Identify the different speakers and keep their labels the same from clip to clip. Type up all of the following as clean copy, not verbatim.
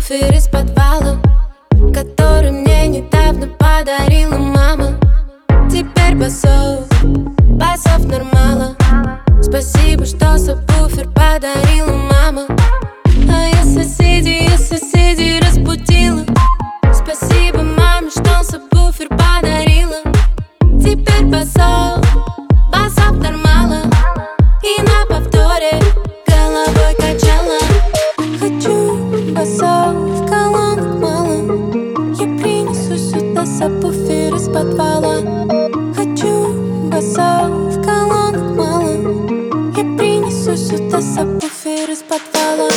Speaker 1: сабвуфер из подвала, который мне недавно подарила мама. Теперь басов нормала. Спасибо, что сабвуфер подарила мама. А я соседей разбудила. Спасибо маме, что сабвуфер подарила. Теперь басов нормала. И на повторе головой качала. Хочу басов, колонок мало. Я принесу сюда сабвуфер из подвала. Хочу басов, колонок мало. Я принесу сюда сабвуфер из подвала.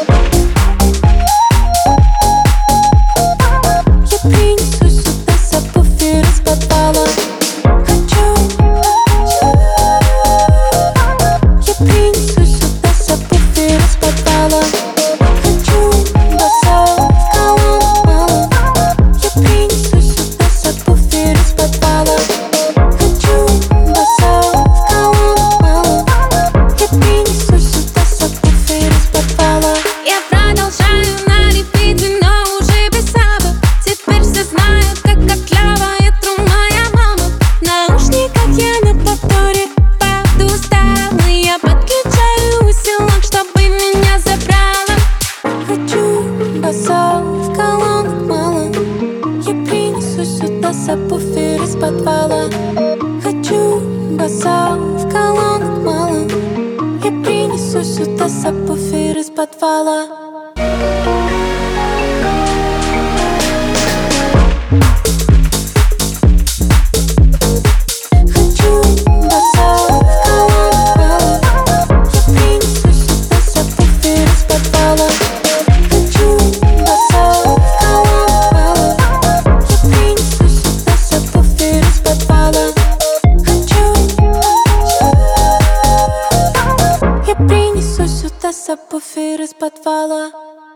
Speaker 1: Я принесу сюда сабвуфер из подвала. Я принесу сюда сабвуфер из подвала. Хочу басов, колонок мало. Я принесу сюда сабвуфер из подвала. Хочу басов, колонок мало. Я принесу сюда сабвуфер из подвала. Я продолжаю на репите, но уже без саба. Теперь все знают, как отлявает тру моя мама. В наушниках я на повторе подустала. Я подключаю усилок, чтобы меня забрала. Хочу басов, колонок мало. Я принесу сюда сабвуфер из подвала. Хочу басов, колонок мало. Я принесу сюда сабвуфер из подвала. Хочу басов, колонок мало. Я принесу сюда сабвуфер из подвала. Хочу басов, колонок мало. Я принесу сюда сабвуфер из подвала. Я принесу сюда сабвуфер из подвала.